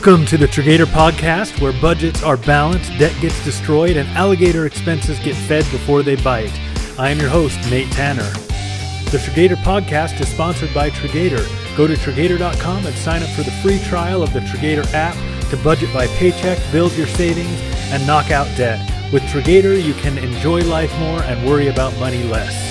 Welcome to the Trigator Podcast, where budgets are balanced, debt gets destroyed, and alligator expenses get fed before they bite. I am your host, Nate Tanner. The Trigator Podcast is sponsored by Trigator. Go to Trigator.com and sign up for the free trial of the Trigator app to budget by paycheck, build your savings, and knock out debt. With Trigator, you can enjoy life more and worry about money less.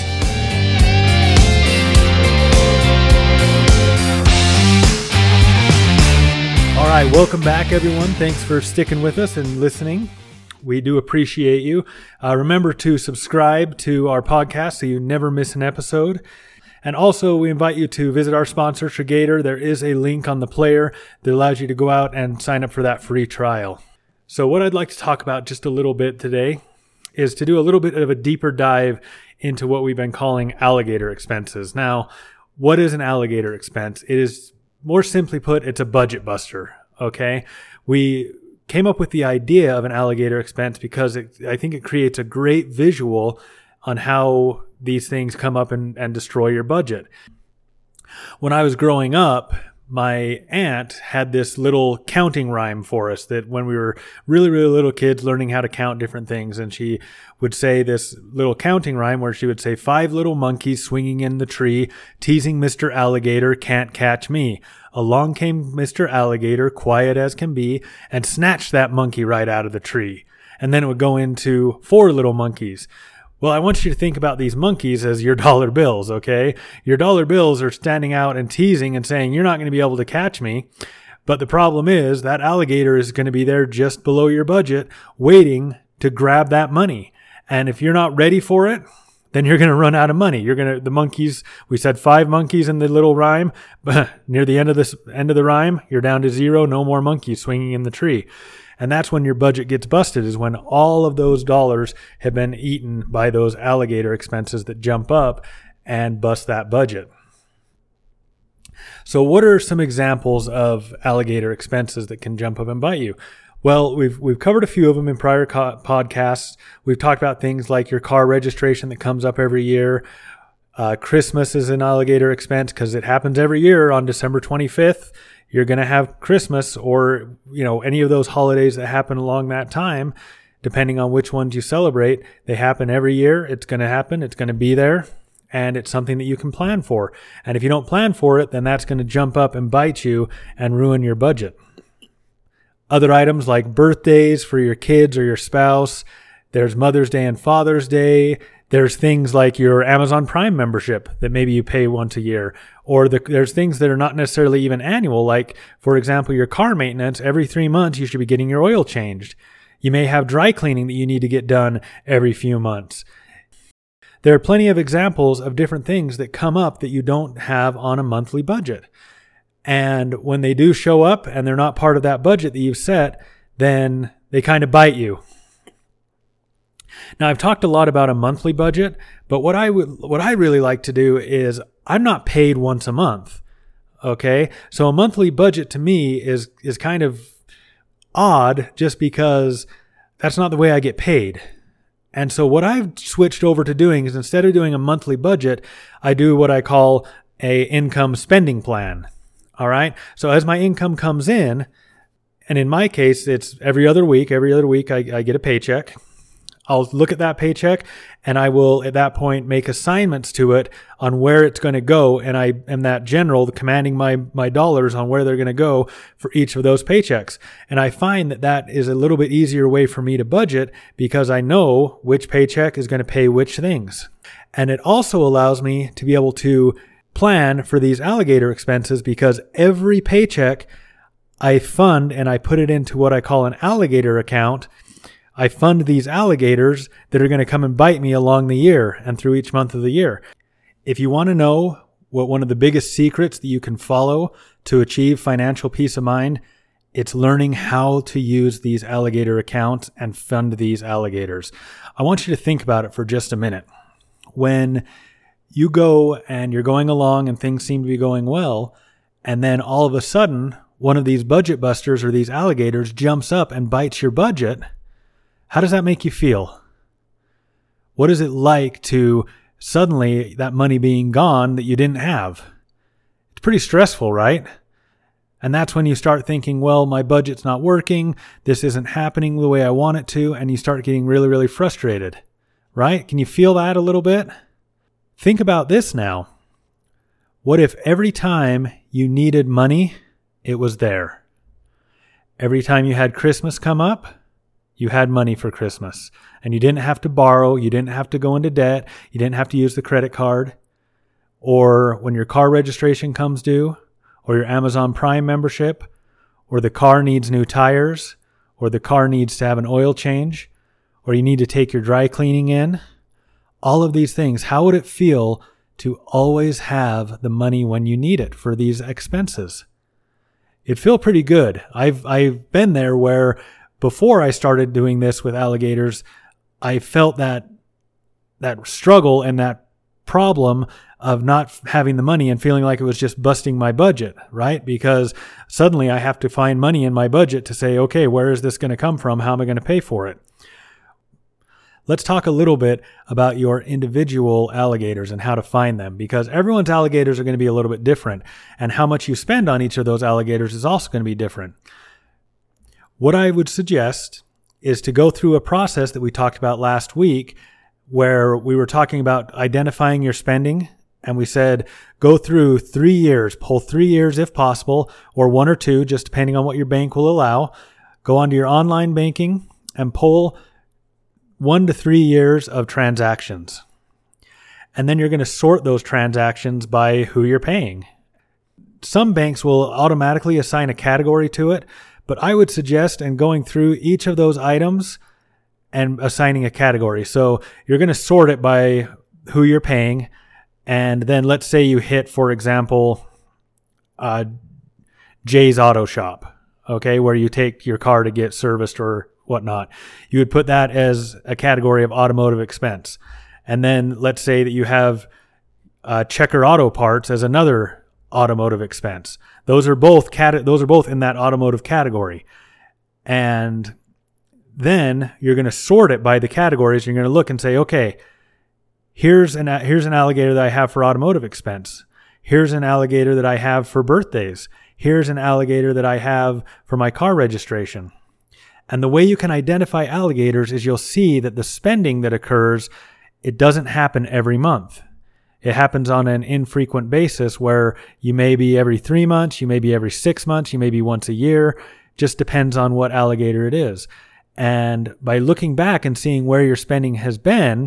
All right, welcome back, everyone. Thanks for sticking with us and listening. We do appreciate you. Remember to subscribe to our podcast so you never miss an episode. And also, we invite you to visit our sponsor, Trigator. There is a link on the player that allows you to go out and sign up for that free trial. So what I'd like to talk about just a little bit today is to do a little bit of a deeper dive into what we've been calling alligator expenses. Now, what is an alligator expense? It is, more simply put, it's a budget buster, okay? We came up with the idea of an alligator expense because I think it creates a great visual on how these things come up and destroy your budget. When I was growing up, my aunt had this little counting rhyme for us that when we were really, really little kids learning how to count different things. And she would say this little counting rhyme where she would say, 5 little monkeys swinging in the tree, teasing Mr. Alligator, can't catch me. Along came Mr. Alligator, quiet as can be, and snatched that monkey right out of the tree. And then it would go into 4 little monkeys. Well, I want you to think about these monkeys as your dollar bills, okay? Your dollar bills are standing out and teasing and saying, you're not going to be able to catch me. But the problem is that alligator is going to be there just below your budget, waiting to grab that money. And if you're not ready for it, then you're going to run out of money. The monkeys, we said 5 monkeys in the little rhyme, but near the end of the rhyme, you're down to 0, no more monkeys swinging in the tree. And that's when your budget gets busted, is when all of those dollars have been eaten by those alligator expenses that jump up and bust that budget. So what are some examples of alligator expenses that can jump up and bite you? Well, we've covered a few of them in prior podcasts. We've talked about things like your car registration that comes up every year. Christmas is an alligator expense because it happens every year on December 25th. You're going to have Christmas or, any of those holidays that happen along that time, depending on which ones you celebrate. They happen every year. It's going to happen. It's going to be there. And it's something that you can plan for. And if you don't plan for it, then that's going to jump up and bite you and ruin your budget. Other items like birthdays for your kids or your spouse. There's Mother's Day and Father's Day. There's things like your Amazon Prime membership that maybe you pay once a year. Or there's things that are not necessarily even annual, like, for example, your car maintenance. Every 3 months, you should be getting your oil changed. You may have dry cleaning that you need to get done every few months. There are plenty of examples of different things that come up that you don't have on a monthly budget. And when they do show up and they're not part of that budget that you've set, then they kind of bite you. Now, I've talked a lot about a monthly budget, but what I really like to do is I'm not paid once a month, okay? So a monthly budget to me is kind of odd just because that's not the way I get paid. And so what I've switched over to doing is instead of doing a monthly budget, I do what I call a income spending plan, all right? So as my income comes in, and in my case, it's every other week I get a paycheck. I'll look at that paycheck and I will at that point make assignments to it on where it's going to go. And I am that general commanding my dollars on where they're going to go for each of those paychecks. And I find that is a little bit easier way for me to budget because I know which paycheck is going to pay which things. And it also allows me to be able to plan for these alligator expenses because every paycheck I fund and I put it into what I call an alligator account. I fund these alligators that are going to come and bite me along the year and through each month of the year. If you want to know what one of the biggest secrets that you can follow to achieve financial peace of mind, it's learning how to use these alligator accounts and fund these alligators. I want you to think about it for just a minute. When you go and you're going along and things seem to be going well, and then all of a sudden, one of these budget busters or these alligators jumps up and bites your budget, how does that make you feel? What is it like to suddenly that money being gone that you didn't have? It's pretty stressful, right? And that's when you start thinking, well, my budget's not working. This isn't happening the way I want it to. And you start getting really, really frustrated, right? Can you feel that a little bit? Think about this now. What if every time you needed money, it was there? Every time you had Christmas come up, you had money for Christmas. And you didn't have to borrow. You didn't have to go into debt. You didn't have to use the credit card. Or when your car registration comes due, or your Amazon Prime membership, or the car needs new tires, or the car needs to have an oil change, or you need to take your dry cleaning in. All of these things, how would it feel to always have the money when you need it for these expenses? It'd feel pretty good. I've been there where before I started doing this with alligators, I felt that struggle and that problem of not having the money and feeling like it was just busting my budget, right? Because suddenly I have to find money in my budget to say, okay, where is this going to come from? How am I going to pay for it? Let's talk a little bit about your individual alligators and how to find them, because everyone's alligators are going to be a little bit different, and how much you spend on each of those alligators is also going to be different. What I would suggest is to go through a process that we talked about last week, where we were talking about identifying your spending. And we said, go through 3 years, pull 3 years if possible, or 1 or 2, just depending on what your bank will allow. Go onto your online banking and pull 1 to 3 years of transactions. And then you're going to sort those transactions by who you're paying. Some banks will automatically assign a category to it, but I would suggest going through each of those items and assigning a category. So you're going to sort it by who you're paying. And then let's say you hit, for example, Jay's Auto Shop, okay, where you take your car to get serviced or whatnot. You would put that as a category of automotive expense. And then let's say that you have Checker Auto Parts as another automotive expense. Those are both in that automotive category. And then you're going to sort it by the categories. You're going to look and say, okay, here's an alligator that I have for automotive expense. Here's an alligator that I have for birthdays. Here's an alligator that I have for my car registration. And the way you can identify alligators is you'll see that the spending that occurs, it doesn't happen every month. It happens on an infrequent basis where you may be every 3 months, you may be every 6 months, you may be once a year. Just depends on what alligator it is. And by looking back and seeing where your spending has been,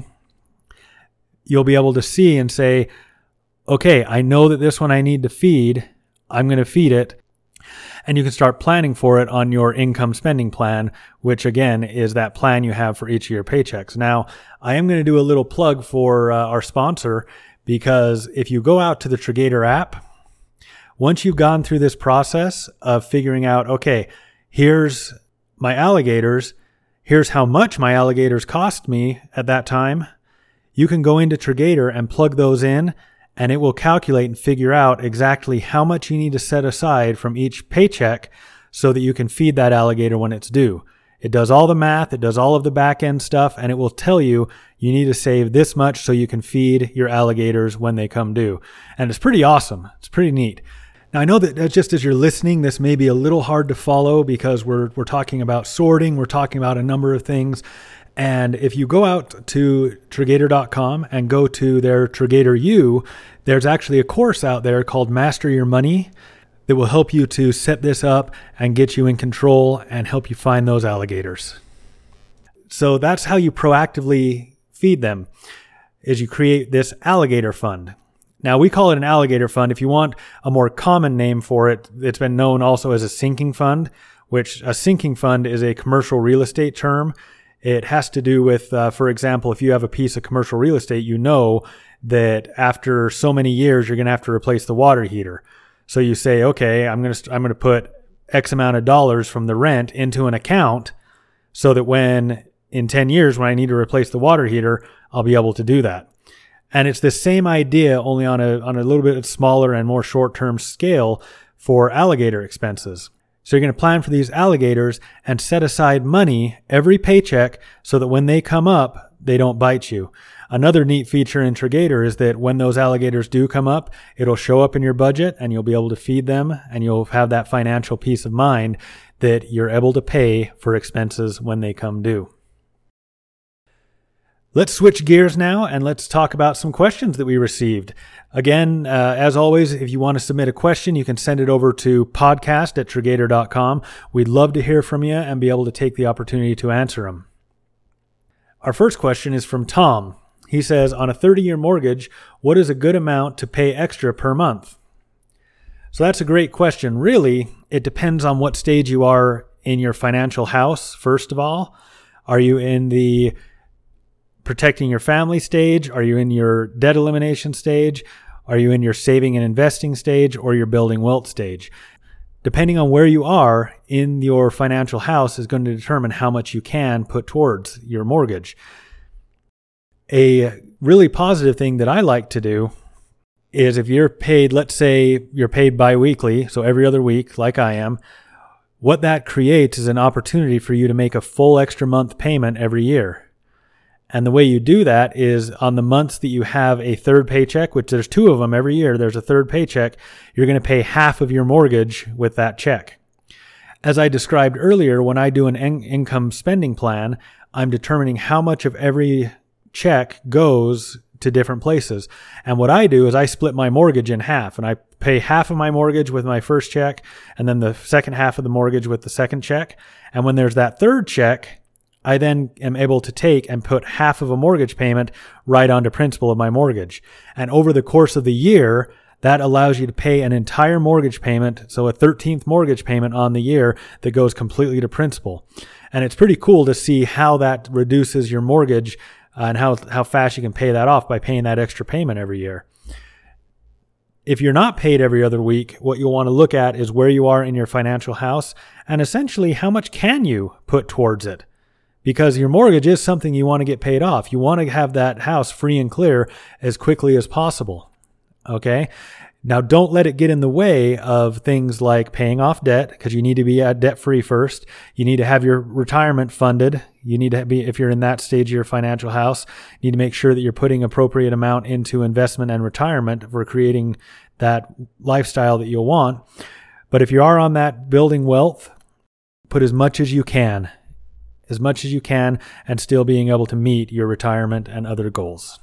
you'll be able to see and say, okay, I know that this one I need to feed. I'm going to feed it. And you can start planning for it on your income spending plan, which again is that plan you have for each of your paychecks. Now, I am going to do a little plug for our sponsor, because if you go out to the Trigator app, once you've gone through this process of figuring out, okay, here's my alligators, here's how much my alligators cost me at that time, you can go into Trigator and plug those in, and it will calculate and figure out exactly how much you need to set aside from each paycheck so that you can feed that alligator when it's due. It does all the math, it does all of the back end stuff, and it will tell you you need to save this much so you can feed your alligators when they come due. And it's pretty awesome. It's pretty neat. Now, I know that just as you're listening, this may be a little hard to follow because we're talking about sorting, we're talking about a number of things. And if you go out to Trigator.com and go to their Trigator U, there's actually a course out there called Master Your Money that will help you to set this up and get you in control and help you find those alligators. So that's how you proactively feed them, is you create this alligator fund. Now, we call it an alligator fund. If you want a more common name for it, it's been known also as a sinking fund, which a sinking fund is a commercial real estate term. It has to do with, for example, if you have a piece of commercial real estate, you know that after so many years, you're going to have to replace the water heater. So you say, okay, I'm going to put X amount of dollars from the rent into an account so that when in 10 years, when I need to replace the water heater, I'll be able to do that. And it's the same idea, only on a little bit smaller and more short-term scale for alligator expenses. So you're going to plan for these alligators and set aside money every paycheck so that when they come up, they don't bite you. Another neat feature in Trigator is that when those alligators do come up, it'll show up in your budget and you'll be able to feed them, and you'll have that financial peace of mind that you're able to pay for expenses when they come due. Let's switch gears now and let's talk about some questions that we received. Again, as always, if you want to submit a question, you can send it over to podcast@trigator.com. We'd love to hear from you and be able to take the opportunity to answer them. Our first question is from Tom. He says, on a 30-year mortgage, what is a good amount to pay extra per month? So that's a great question. Really, it depends on what stage you are in your financial house, first of all. Are you in the protecting your family stage? Are you in your debt elimination stage? Are you in your saving and investing stage, or your building wealth stage? Depending on where you are in your financial house is going to determine how much you can put towards your mortgage. A really positive thing that I like to do is if you're paid, let's say you're paid bi-weekly, so every other week like I am, what that creates is an opportunity for you to make a full extra month payment every year. And the way you do that is on the months that you have a third paycheck, which there's 2 of them every year, there's a third paycheck, you're going to pay half of your mortgage with that check. As I described earlier, when I do an income spending plan, I'm determining how much of every check goes to different places. And what I do is I split my mortgage in half, and I pay half of my mortgage with my first check, and then the second half of the mortgage with the second check. And when there's that third check, I then am able to take and put half of a mortgage payment right onto principal of my mortgage. And over the course of the year, that allows you to pay an entire mortgage payment, so a 13th mortgage payment on the year that goes completely to principal. And it's pretty cool to see how that reduces your mortgage and how fast you can pay that off by paying that extra payment every year. If you're not paid every other week, what you'll want to look at is where you are in your financial house and essentially how much can you put towards it. Because your mortgage is something you want to get paid off. You want to have that house free and clear as quickly as possible. Okay? Now, don't let it get in the way of things like paying off debt, because you need to be debt-free first. You need to have your retirement funded. You need to be, if you're in that stage of your financial house, you need to make sure that you're putting appropriate amount into investment and retirement for creating that lifestyle that you'll want. But if you are on that building wealth, put as much as you can and still being able to meet your retirement and other goals.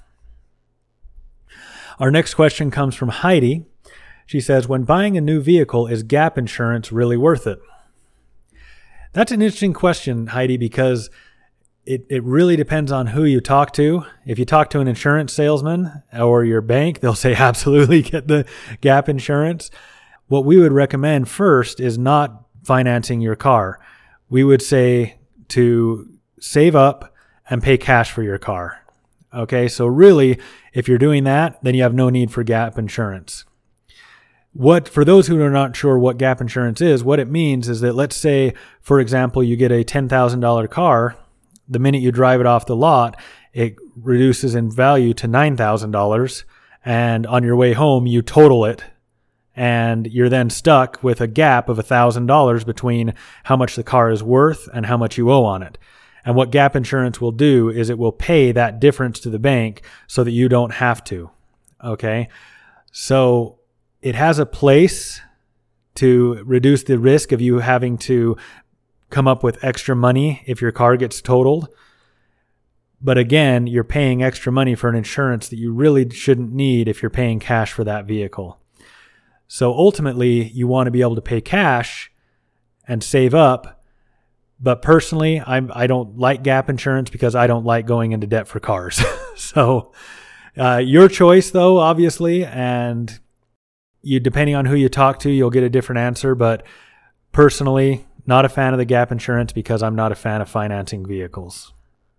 Our next question comes from Heidi. She says, when buying a new vehicle, is gap insurance really worth it? That's an interesting question, Heidi, because it really depends on who you talk to. If you talk to an insurance salesman or your bank, they'll say absolutely get the gap insurance. What we would recommend first is not financing your car. We would say to save up and pay cash for your car. Okay, so really, if you're doing that, then you have no need for gap insurance. For those who are not sure what gap insurance is, what it means is that, let's say, for example, you get a $10,000 car. The minute you drive it off the lot, it reduces in value to $9,000. And on your way home, you total it. And you're then stuck with a gap of $1,000 between how much the car is worth and how much you owe on it. And what gap insurance will do is it will pay that difference to the bank so that you don't have to. Okay? So it has a place to reduce the risk of you having to come up with extra money if your car gets totaled. But again, you're paying extra money for an insurance that you really shouldn't need if you're paying cash for that vehicle. So ultimately, you want to be able to pay cash and save up. But personally, I don't like gap insurance because I don't like going into debt for cars. So your choice, though, obviously, and depending on who you talk to, you'll get a different answer. But personally, not a fan of the gap insurance because I'm not a fan of financing vehicles.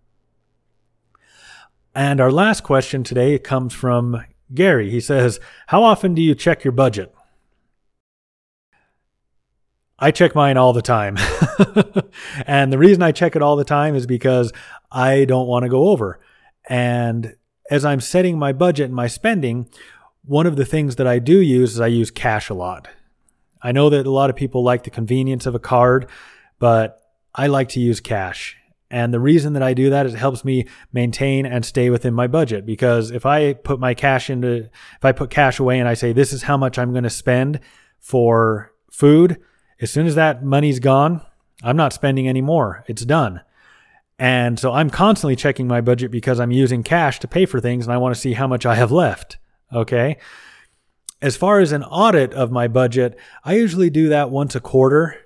And our last question today comes from Gary. He says, how often do you check your budget? I check mine all the time. And the reason I check it all the time is because I don't want to go over. And as I'm setting my budget and my spending, one of the things that I do use is I use cash a lot. I know that a lot of people like the convenience of a card, but I like to use cash. And the reason that I do that is it helps me maintain and stay within my budget. Because if I put cash away and I say, this is how much I'm going to spend for food, as soon as that money's gone, I'm not spending any more. It's done. And so I'm constantly checking my budget because I'm using cash to pay for things and I want to see how much I have left. Okay. As far as an audit of my budget, I usually do that once a quarter.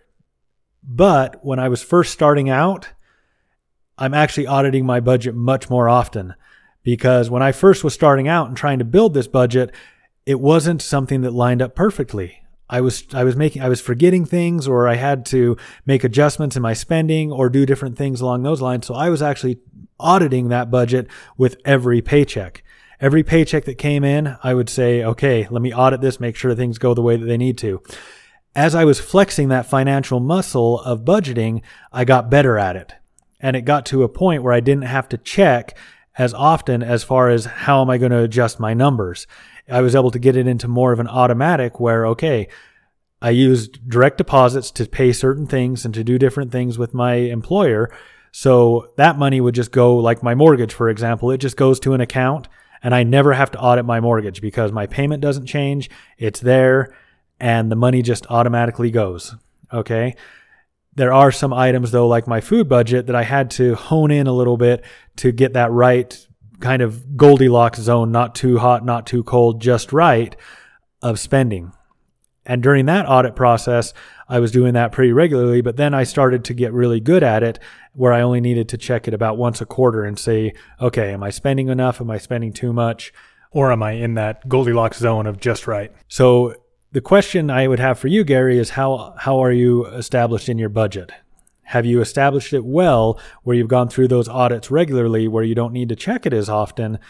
But when I was first starting out, I'm actually auditing my budget much more often, because when I first was starting out and trying to build this budget, it wasn't something that lined up perfectly. I was forgetting things, or I had to make adjustments in my spending or do different things along those lines. So I was actually auditing that budget with every paycheck. Every paycheck that came in, I would say, okay, let me audit this, make sure things go the way that they need to. As I was flexing that financial muscle of budgeting, I got better at it. And it got to a point where I didn't have to check as often as far as how am I going to adjust my numbers. I was able to get it into more of an automatic where, okay, I used direct deposits to pay certain things and to do different things with my employer. So that money would just go, like my mortgage, for example, it just goes to an account and I never have to audit my mortgage because my payment doesn't change. It's there and the money just automatically goes. Okay. There are some items though, like my food budget, that I had to hone in a little bit to get that right kind of Goldilocks zone, not too hot, not too cold, just right, of spending. And during that audit process, I was doing that pretty regularly, but then I started to get really good at it where I only needed to check it about once a quarter and say, okay, am I spending enough? Am I spending too much? Or am I in that Goldilocks zone of just right? So the question I would have for you, Gary, is how are you established in your budget? Have you established it well where you've gone through those audits regularly where you don't need to check it as often?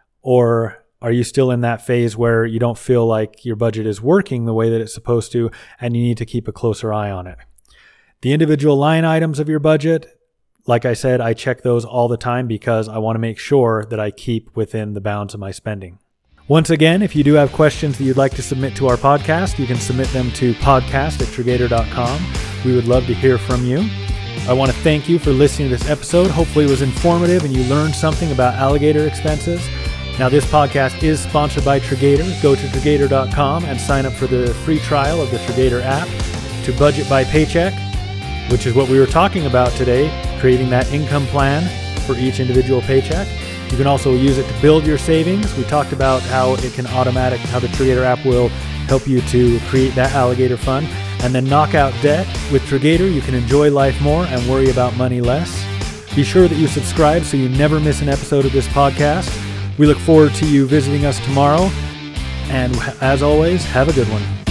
Or are you still in that phase where you don't feel like your budget is working the way that it's supposed to and you need to keep a closer eye on it? The individual line items of your budget, like I said, I check those all the time because I want to make sure that I keep within the bounds of my spending. Once again, if you do have questions that you'd like to submit to our podcast, you can submit them to podcast@trigator.com. We would love to hear from you. I want to thank you for listening to this episode. Hopefully it was informative and you learned something about alligator expenses. Now, this podcast is sponsored by Trigator. Go to Trigator.com and sign up for the free trial of the Trigator app to budget by paycheck, which is what we were talking about today, creating that income plan for each individual paycheck. You can also use it to build your savings. We talked about how it can how the Trigator app will help you to create that alligator fund. And then knock out debt. With Trigator, you can enjoy life more and worry about money less. Be sure that you subscribe so you never miss an episode of this podcast. We look forward to you visiting us tomorrow. And as always, have a good one.